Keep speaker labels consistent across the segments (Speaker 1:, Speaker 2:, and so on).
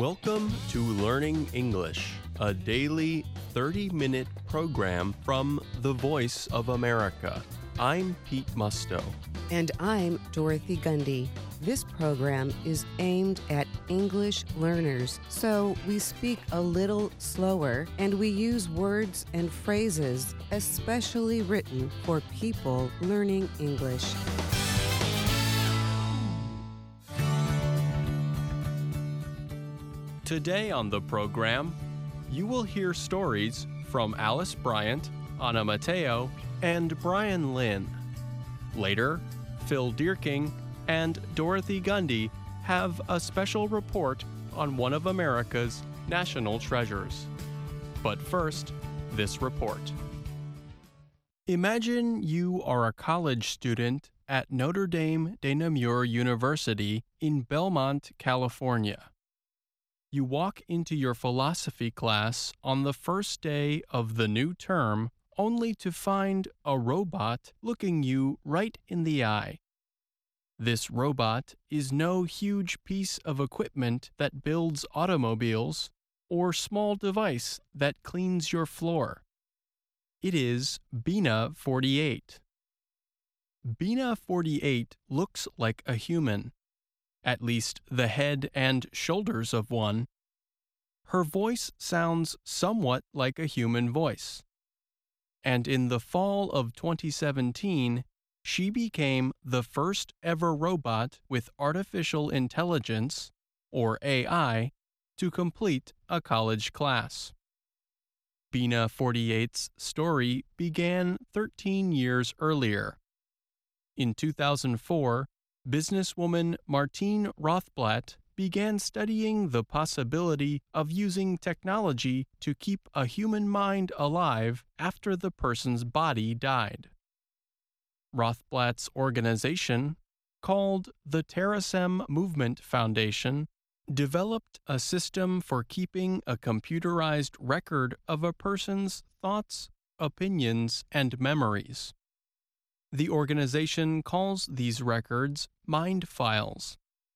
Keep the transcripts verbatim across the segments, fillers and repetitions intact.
Speaker 1: Welcome to Learning English, a daily thirty-minute program from the Voice of America. I'm Pete Musto.
Speaker 2: And I'm Dorothy Gundy. This program is aimed at English learners, so we speak a little slower and we use words and phrases especially written for people learning English.
Speaker 1: Today on the program, you will hear stories from Alice Bryant, Anna Mateo, and Brian Lynn. Later, Phil Dierking and Dorothy Gundy have a special report on one of America's national treasures. But first, this report. Imagine you are a college student at Notre Dame de Namur University in Belmont, California. You walk into your philosophy class on the first day of the new term only to find a robot looking you right in the eye. This robot is no huge piece of equipment that builds automobiles or small device that cleans your floor. It is Bina forty-eight. Bina forty-eight looks like a human, at least the head and shoulders of one. Her voice sounds somewhat like a human voice. And in the fall of twenty seventeen, she became the first ever robot with artificial intelligence, or A I, to complete a college class. Bina forty-eight's story began thirteen years earlier. In two thousand four, businesswoman Martine Rothblatt began studying the possibility of using technology to keep a human mind alive after the person's body died. Rothblatt's organization, called the Terasem Movement Foundation, developed a system for keeping a computerized record of a person's thoughts, opinions, and memories. The organization calls these records mind files.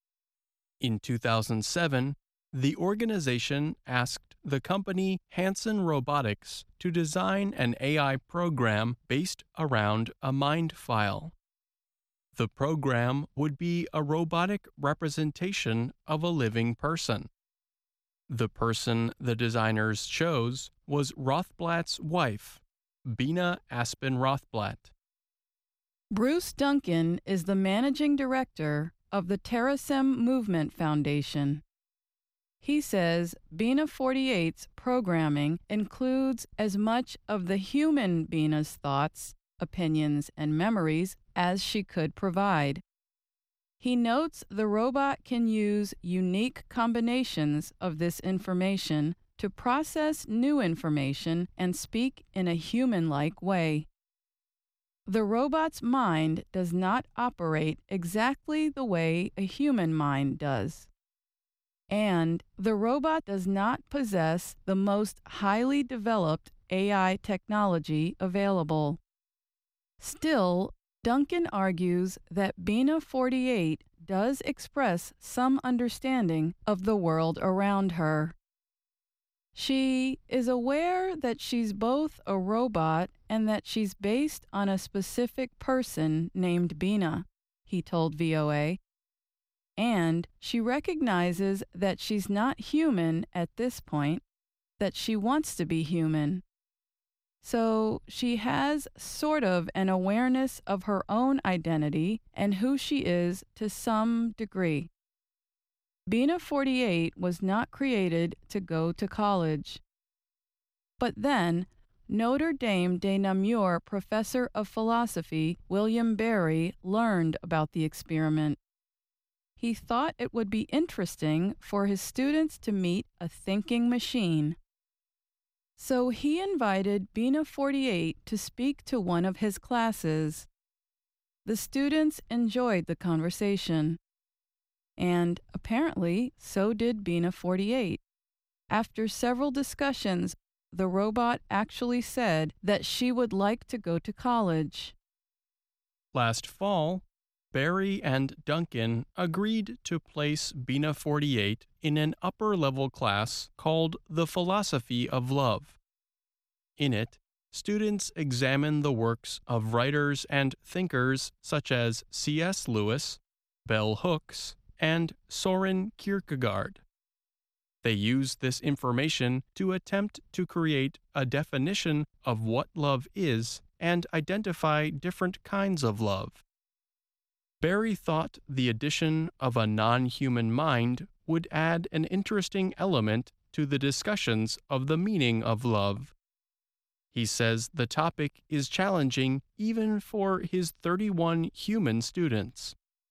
Speaker 1: In two thousand seven, the organization asked the company Hanson Robotics to design an A I program based around a mind file. The program would be a robotic representation of a living person. The person the designers chose was Rothblatt's wife, Bina Aspen Rothblatt.
Speaker 3: Bruce Duncan is the managing director of the Terasem Movement Foundation. He says Bina forty-eight's programming includes as much of the human Bina's thoughts, opinions, and memories as she could provide. He notes the robot can use unique combinations of this information to process new information and speak in a human-like way. The robot's mind does not operate exactly the way a human mind does. And the robot does not possess the most highly developed A I technology available. Still, Duncan argues that Bina forty-eight does express some understanding of the world around her. She is aware that she's both a robot and that she's based on a specific person named Bina, he told V O A. And she recognizes that she's not human at this point, that she wants to be human. So she has sort of an awareness of her own identity and who she is to some degree. Bina forty-eight was not created to go to college. But then, Notre Dame de Namur professor of philosophy William Barry learned about the experiment. He thought it would be interesting for his students to meet a thinking machine. So he invited Bina forty-eight to speak to one of his classes. The students enjoyed the conversation. And apparently, so did Bina forty-eight. After several discussions, the robot actually said that she would like to go to college.
Speaker 1: Last fall, Barry and Duncan agreed to place Bina forty-eight in an upper-level class called The Philosophy of Love. In it, students examine the works of writers and thinkers such as C S Lewis, Bell Hooks, and Soren Kierkegaard. They use this information to attempt to create a definition of what love is and identify different kinds of love. Barry thought the addition of a non-human mind would add an interesting element to the discussions of the meaning of love. He says the topic is challenging even for his thirty-one human students.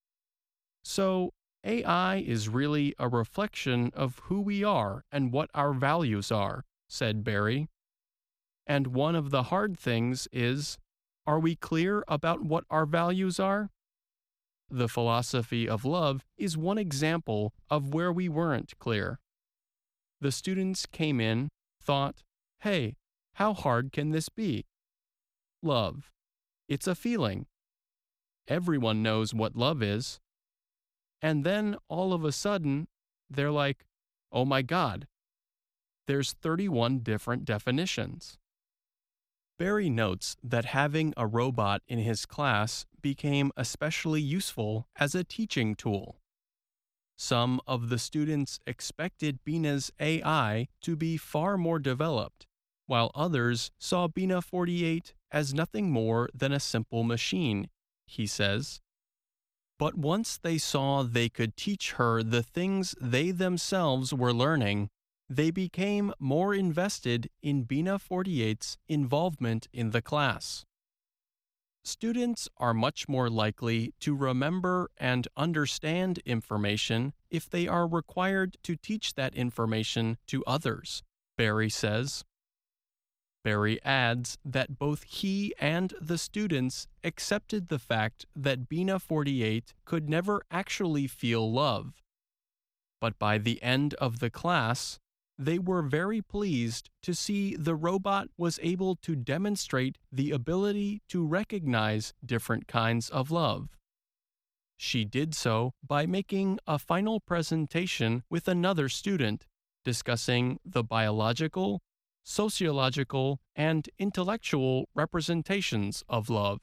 Speaker 1: So, A I is really a reflection of who we are and what our values are, said Barry. And one of the hard things is, are we clear about what our values are? The philosophy of love is one example of where we weren't clear. The students came in, thought, hey, how hard can this be? Love. It's a feeling. Everyone knows what love is. And then all of a sudden, they're like, oh my God, there's thirty-one different definitions. Barry notes that having a robot in his class became especially useful as a teaching tool. Some of the students expected Bina's A I to be far more developed, while others saw Bina forty-eight as nothing more than a simple machine, he says. But once they saw they could teach her the things they themselves were learning, they became more invested in Bina forty-eight's involvement in the class. Students are much more likely to remember and understand information if they are required to teach that information to others, Barry says. Barry adds that both he and the students accepted the fact that Bina forty-eight could never actually feel love. But by the end of the class, they were very pleased to see the robot was able to demonstrate the ability to recognize different kinds of love. She did so by making a final presentation with another student, discussing the biological, sociological, and intellectual representations of love.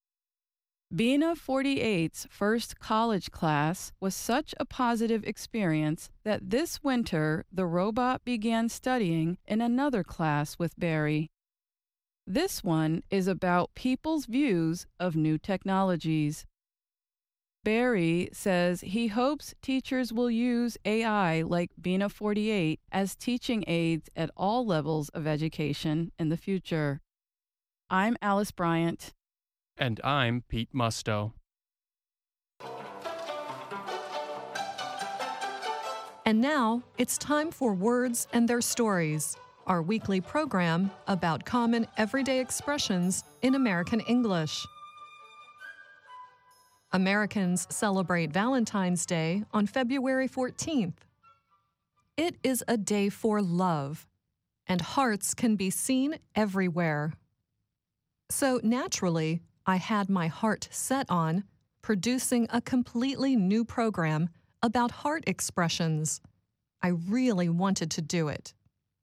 Speaker 3: Bina forty-eight's first college class was such a positive experience that this winter the robot began studying in another class with Barry. This one is about people's views of new technologies. Barry says he hopes teachers will use A I like Bina forty-eight as teaching aids at all levels of education in the future. I'm Alice Bryant.
Speaker 1: And I'm Pete Musto.
Speaker 4: And now it's time for Words and Their Stories, our weekly program about common everyday expressions in American English. Americans celebrate Valentine's Day on February fourteenth. It is a day for love, and hearts can be seen everywhere. So naturally, I had my heart set on producing a completely new program about heart expressions. I really wanted to do it.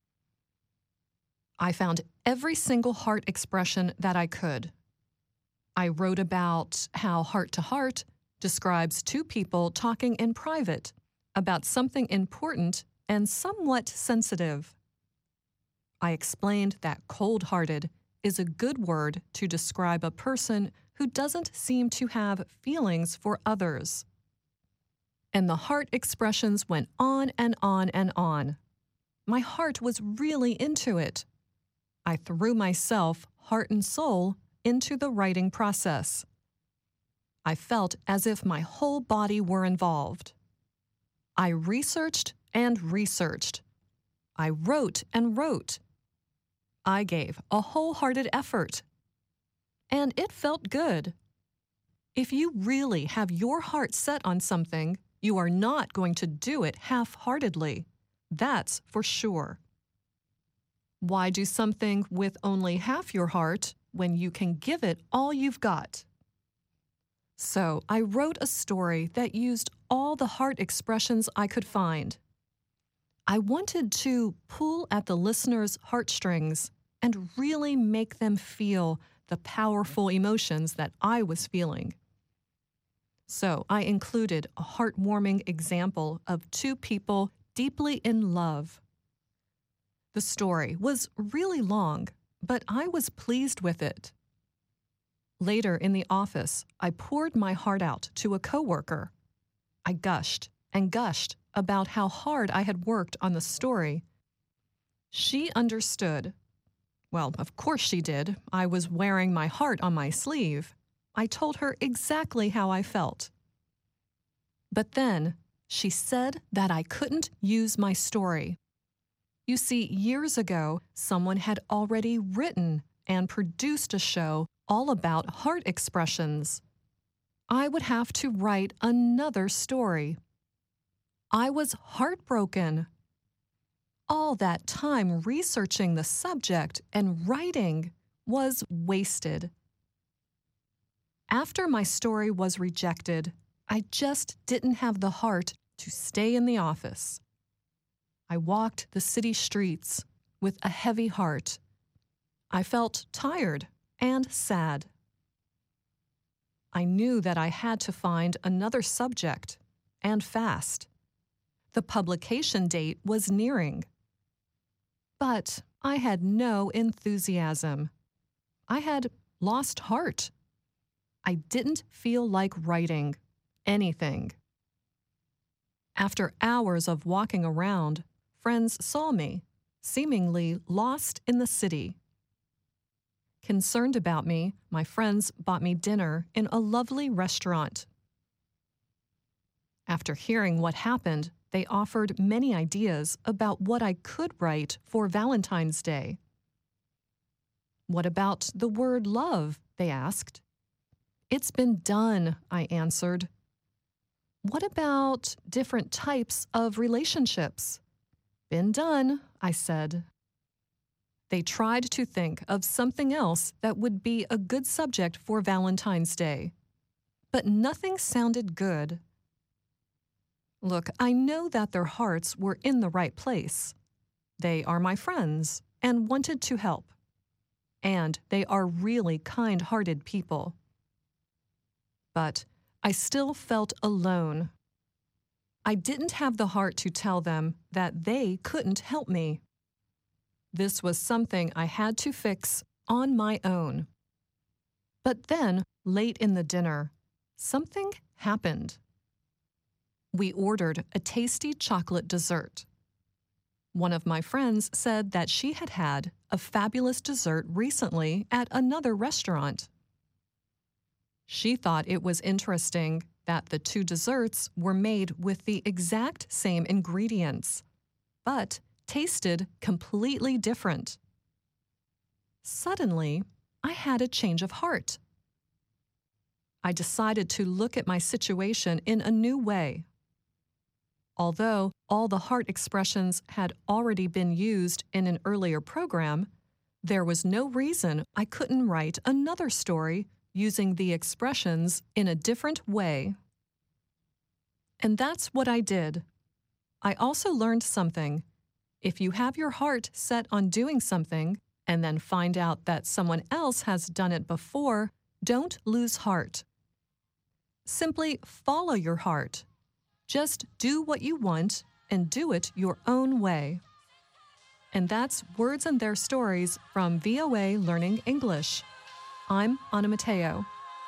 Speaker 4: I found every single heart expression that I could. I wrote about how heart-to-heart describes two people talking in private about something important and somewhat sensitive. I explained that cold-hearted is a good word to describe a person who doesn't seem to have feelings for others. And the heart expressions went on and on and on. My heart was really into it. I threw myself, heart and soul, into the writing process. I felt as if my whole body were involved. I researched and researched. I wrote and wrote. I gave a wholehearted effort. And it felt good. If you really have your heart set on something, you are not going to do it half-heartedly. That's for sure. Why do something with only half your heart when you can give it all you've got? So I wrote a story that used all the heart expressions I could find. I wanted to pull at the listener's heartstrings and really make them feel the powerful emotions that I was feeling. So I included a heartwarming example of two people deeply in love. The story was really long, but I was pleased with it. Later in the office, I poured my heart out to a coworker. I gushed and gushed about how hard I had worked on the story. She understood. Well, of course she did. I was wearing my heart on my sleeve. I told her exactly how I felt. But then she said that I couldn't use my story. You see, years ago, someone had already written and produced a show all about heart expressions. I would have to write another story. I was heartbroken. All that time researching the subject and writing was wasted. After my story was rejected, I just didn't have the heart to stay in the office. I walked the city streets with a heavy heart. I felt tired and sad. I knew that I had to find another subject, and fast. The publication date was nearing. But I had no enthusiasm. I had lost heart. I didn't feel like writing anything. After hours of walking around, friends saw me, seemingly lost in the city. Concerned about me, my friends bought me dinner in a lovely restaurant. After hearing what happened, they offered many ideas about what I could write for Valentine's Day. What about the word love? They asked. It's been done, I answered. What about different types of relationships? Been done, I said. They tried to think of something else that would be a good subject for Valentine's Day, but nothing sounded good. Look, I know that their hearts were in the right place. They are my friends and wanted to help. And they are really kind-hearted people. But I still felt alone. I didn't have the heart to tell them that they couldn't help me. This was something I had to fix on my own. But then, late in the dinner, something happened. We ordered a tasty chocolate dessert. One of my friends said that she had had a fabulous dessert recently at another restaurant. She thought it was interesting that the two desserts were made with the exact same ingredients, but tasted completely different. Suddenly, I had a change of heart. I decided to look at my situation in a new way. Although all the heart expressions had already been used in an earlier program, there was no reason I couldn't write another story using the expressions in a different way. And that's what I did. I also learned something. If you have your heart set on doing something and then find out that someone else has done it before, don't lose heart. Simply follow your heart. Just do what you want and do it your own way. And that's Words and Their Stories from V O A Learning English. I'm Anna Mateo.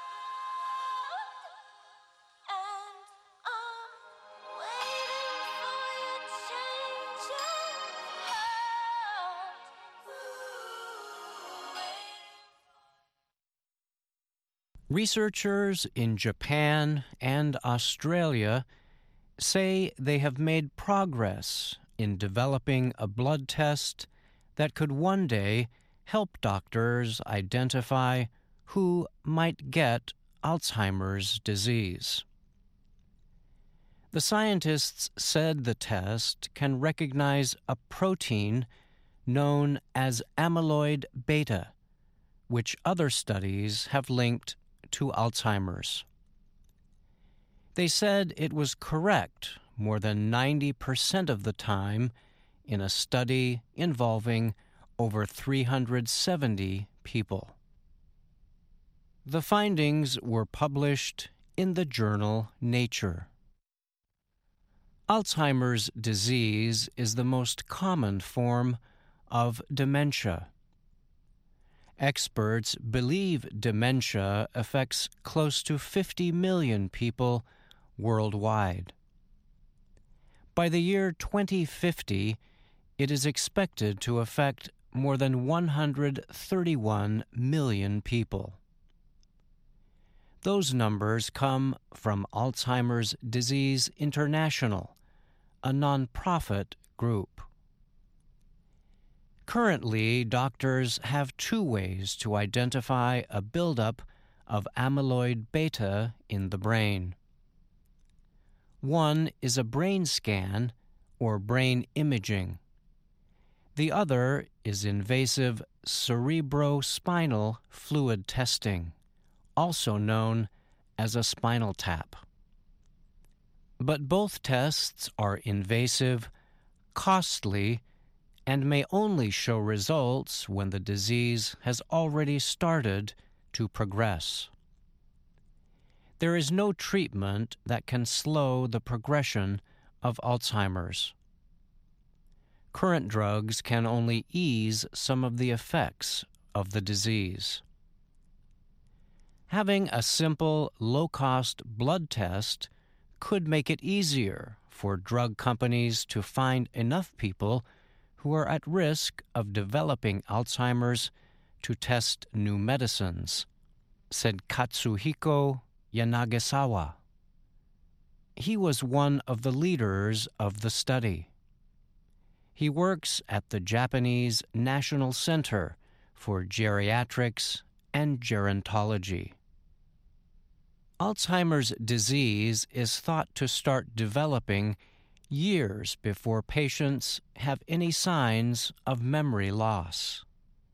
Speaker 5: Researchers in Japan and Australia say they have made progress in developing a blood test that could one day help doctors identify who might get Alzheimer's disease. The scientists said the test can recognize a protein known as amyloid beta, which other studies have linked to Alzheimer's. They said it was correct more than ninety percent of the time in a study involving over three hundred seventy people. The findings were published in the journal Nature. Alzheimer's disease is the most common form of dementia. Experts believe dementia affects close to fifty million people worldwide. By the year twenty fifty, it is expected to affect more than one hundred thirty-one million people. Those numbers come from Alzheimer's Disease International, a nonprofit group. Currently, doctors have two ways to identify a buildup of amyloid beta in the brain. One is a brain scan or brain imaging. The other is invasive cerebrospinal fluid testing, also known as a spinal tap. But both tests are invasive, costly, and may only show results when the disease has already started to progress. There is no treatment that can slow the progression of Alzheimer's. Current drugs can only ease some of the effects of the disease. Having a simple, low-cost blood test could make it easier for drug companies to find enough people who are at risk of developing Alzheimer's to test new medicines, said Katsuhiko Yanagisawa. He was one of the leaders of the study. He works at the Japanese National Center for Geriatrics and Gerontology. Alzheimer's disease is thought to start developing years before patients have any signs of memory loss.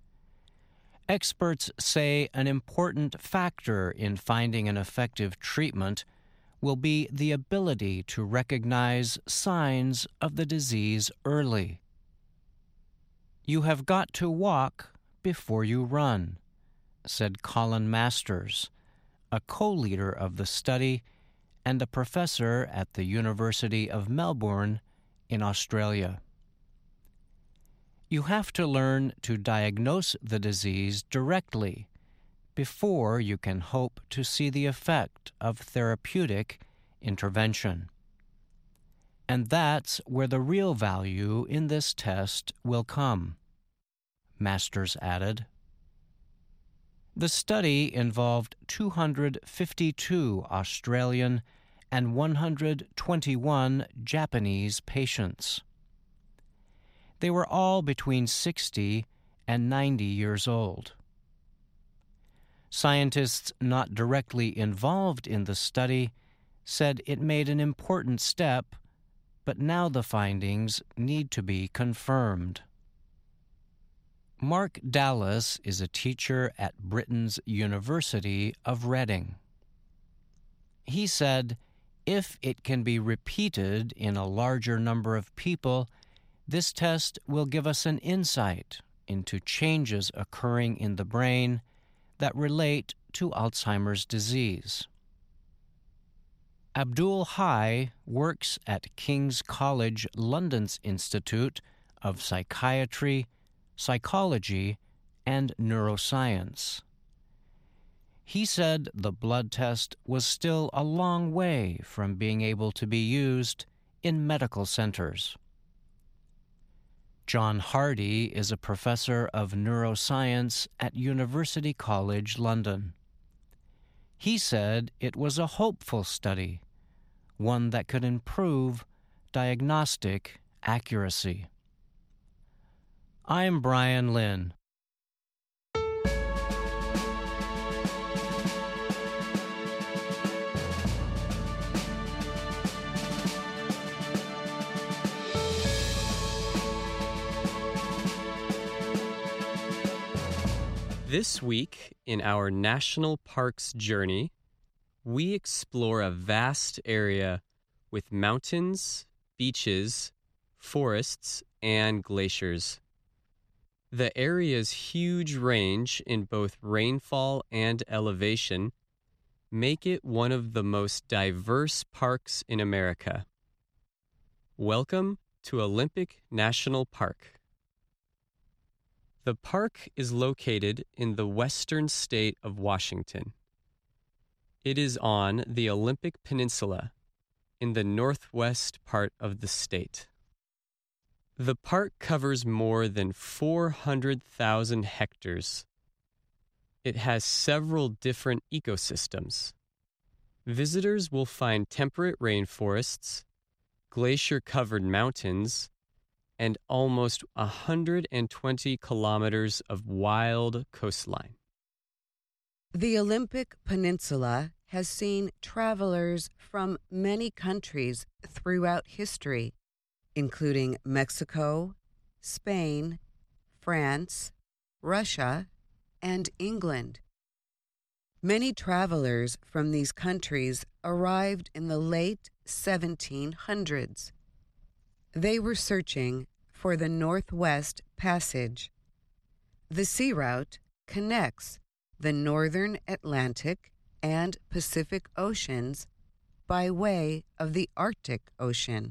Speaker 5: Experts say an important factor in finding an effective treatment will be the ability to recognize signs of the disease early. You have got to walk before you run, said Colin Masters, a co-leader of the study and a professor at the University of Melbourne in Australia. You have to learn to diagnose the disease directly before you can hope to see the effect of therapeutic intervention. And that's where the real value in this test will come, Masters added. The study involved two hundred fifty-two Australian and one hundred twenty-one Japanese patients. They were all between sixty and ninety years old. Scientists not directly involved in the study said it made an important step, but now the findings need to be confirmed. Mark Dallas is a teacher at Britain's University of Reading. He said, if it can be repeated in a larger number of people, this test will give us an insight into changes occurring in the brain that relate to Alzheimer's disease. Abdul Hai works at King's College London's Institute of Psychiatry, Psychology, and Neuroscience. He said the blood test was still a long way from being able to be used in medical centers. John Hardy is a professor of neuroscience at University College London. He said it was a hopeful study, one that could improve diagnostic accuracy. I'm Brian Lynn.
Speaker 6: This week in our National Parks journey, we explore a vast area with mountains, beaches, forests, and glaciers. The area's huge range in both rainfall and elevation make it one of the most diverse parks in America. Welcome to Olympic National Park. The park is located in the western state of Washington. It is on the Olympic Peninsula in the northwest part of the state. The park covers more than four hundred thousand hectares. It has several different ecosystems. Visitors will find temperate rainforests, glacier-covered mountains, and almost one hundred twenty kilometers of wild coastline.
Speaker 2: The Olympic Peninsula has seen travelers from many countries throughout history, including Mexico, Spain, France, Russia, and England. Many travelers from these countries arrived in the late seventeen hundreds. They were searching for the Northwest Passage. The sea route connects the northern Atlantic and Pacific Oceans by way of the Arctic Ocean.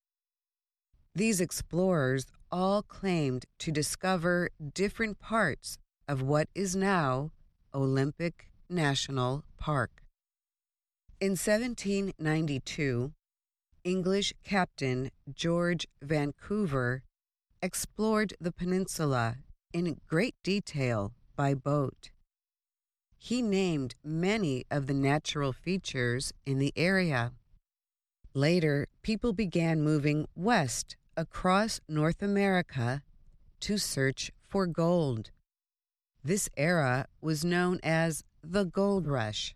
Speaker 2: These explorers all claimed to discover different parts of what is now Olympic National Park. In seventeen ninety-two, English Captain George Vancouver explored the peninsula in great detail by boat. He named many of the natural features in the area. Later, people began moving west across North America to search for gold. This era was known as the Gold Rush.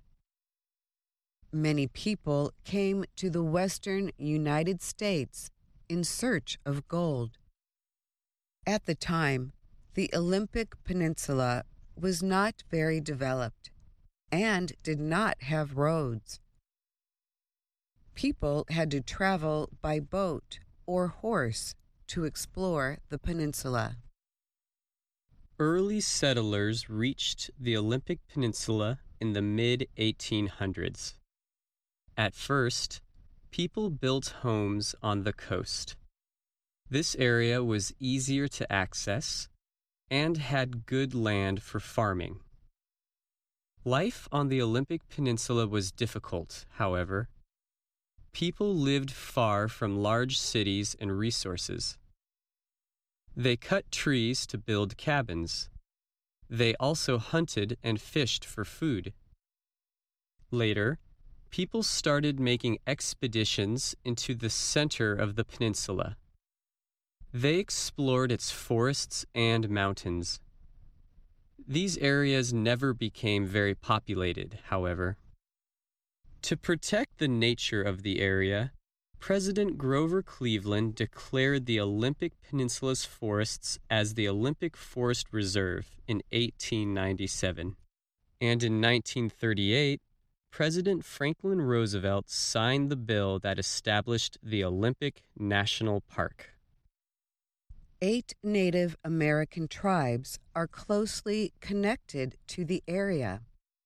Speaker 2: Many people came to the western United States in search of gold. At the time, the Olympic Peninsula was not very developed and did not have roads. People had to travel by boat or horse to explore the peninsula.
Speaker 6: Early settlers reached the Olympic Peninsula in the mid eighteen hundreds. At first, people built homes on the coast. This area was easier to access and had good land for farming. Life on the Olympic Peninsula was difficult, however. People lived far from large cities and resources. They cut trees to build cabins. They also hunted and fished for food. Later, people started making expeditions into the center of the peninsula. They explored its forests and mountains. These areas never became very populated, however. To protect the nature of the area, President Grover Cleveland declared the Olympic Peninsula's forests as the Olympic Forest Reserve in eighteen ninety-seven. And in nineteen thirty-eight, President Franklin Roosevelt signed the bill that established the Olympic National Park.
Speaker 2: Eight Native American tribes are closely connected to the area.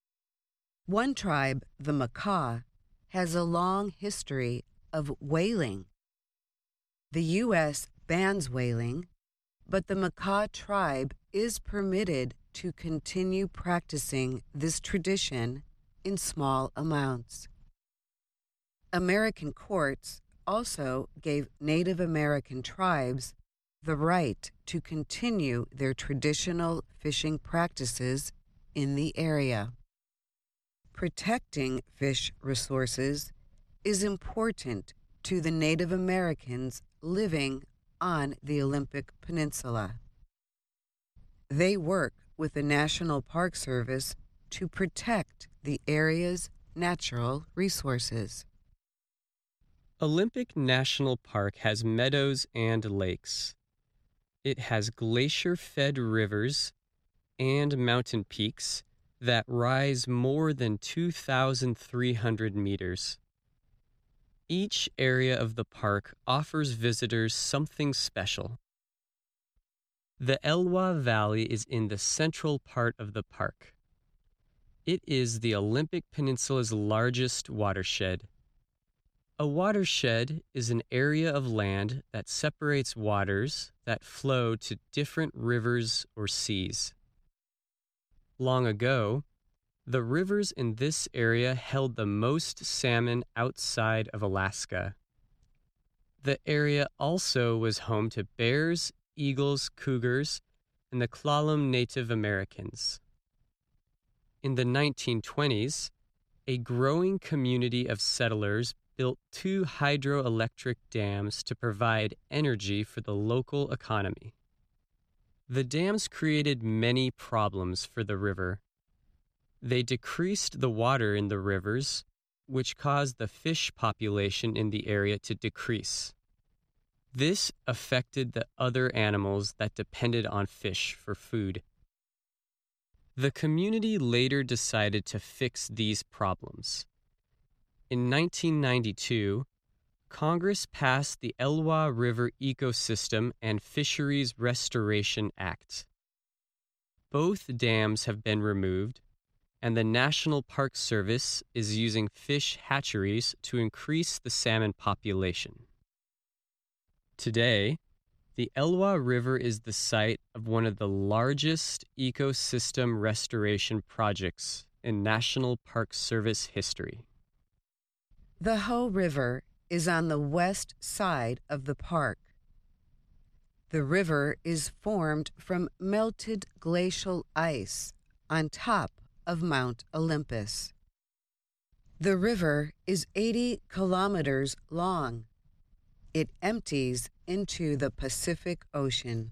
Speaker 2: One tribe, the Makah, has a long history of whaling. The U S bans whaling, but the Makah tribe is permitted to continue practicing this tradition in small amounts. American courts also gave Native American tribes the right to continue their traditional fishing practices in the area. Protecting fish resources is important to the Native Americans living on the Olympic Peninsula. They work with the National Park Service to protect the area's natural resources.
Speaker 6: Olympic National Park has meadows and lakes. It has glacier-fed rivers and mountain peaks that rise more than two thousand three hundred meters. Each area of the park offers visitors something special. The Elwha Valley is in the central part of the park. It is the Olympic Peninsula's largest watershed. A watershed is an area of land that separates waters that flow to different rivers or seas. Long ago, the rivers in this area held the most salmon outside of Alaska. The area also was home to bears, eagles, cougars, and the Klallam Native Americans. In the nineteen twenties, a growing community of settlers built two hydroelectric dams to provide energy for the local economy. The dams created many problems for the river. They decreased the water in the rivers, which caused the fish population in the area to decrease. This affected the other animals that depended on fish for food. The community later decided to fix these problems. In nineteen ninety-two, Congress passed the Elwha River Ecosystem and Fisheries Restoration Act. Both dams have been removed, and the National Park Service is using fish hatcheries to increase the salmon population. Today, the Elwha River is the site of one of the largest ecosystem restoration projects in National Park Service history.
Speaker 2: The Hoh River is on the west side of the park. The river is formed from melted glacial ice on top of Mount Olympus. The river is eighty kilometers long. It empties into the Pacific Ocean.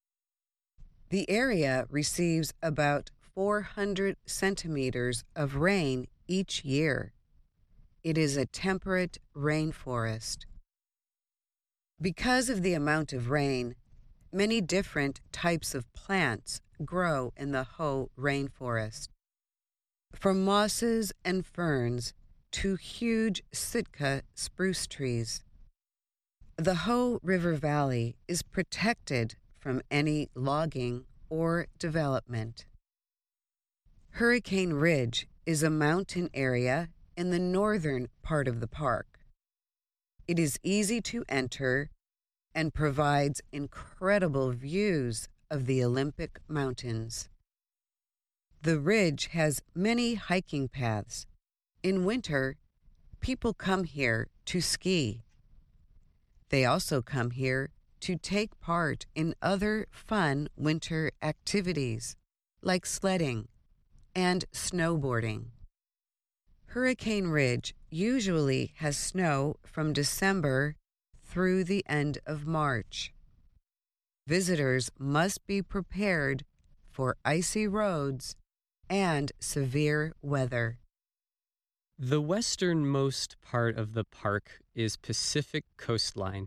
Speaker 2: The area receives about four hundred centimeters of rain each year. It is a temperate rainforest. Because of the amount of rain, many different types of plants grow in the Hoh rainforest. From mosses and ferns to huge Sitka spruce trees. The Hoh River Valley is protected from any logging or development. Hurricane Ridge is a mountain area in the northern part of the park. It is easy to enter and provides incredible views of the Olympic Mountains. The ridge has many hiking paths. In winter, people come here to ski. They also come here to take part in other fun winter activities like sledding and snowboarding. Hurricane Ridge usually has snow from December through the end of March. Visitors must be prepared for icy roads and severe weather.
Speaker 6: The westernmost part of the park is Pacific Coastline.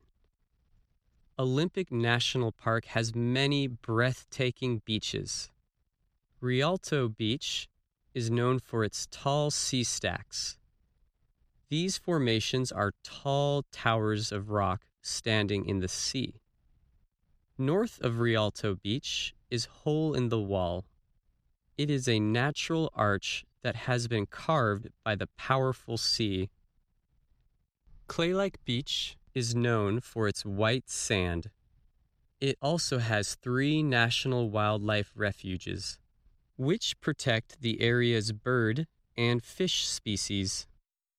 Speaker 6: Olympic National Park has many breathtaking beaches. Rialto Beach is known for its tall sea stacks. These formations are tall towers of rock standing in the sea. North of Rialto Beach is Hole in the Wall. It is a natural arch that has been carved by the powerful sea. Claylake Beach is known for its white sand. It also has three national wildlife refuges, which protect the area's bird and fish species.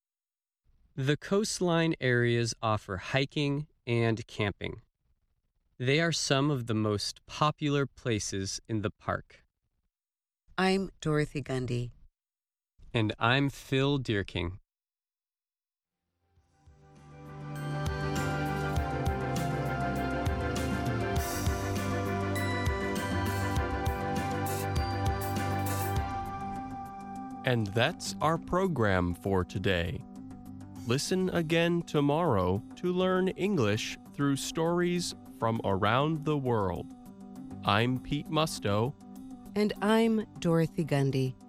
Speaker 6: The coastline areas offer hiking and camping. They are some of the most popular places in the park.
Speaker 2: I'm Dorothy Gundy.
Speaker 6: And I'm Phil Deerking.
Speaker 1: And that's our program for today. Listen again tomorrow to learn English through stories from around the world. I'm Pete Musto.
Speaker 2: And I'm Dorothy Gundy.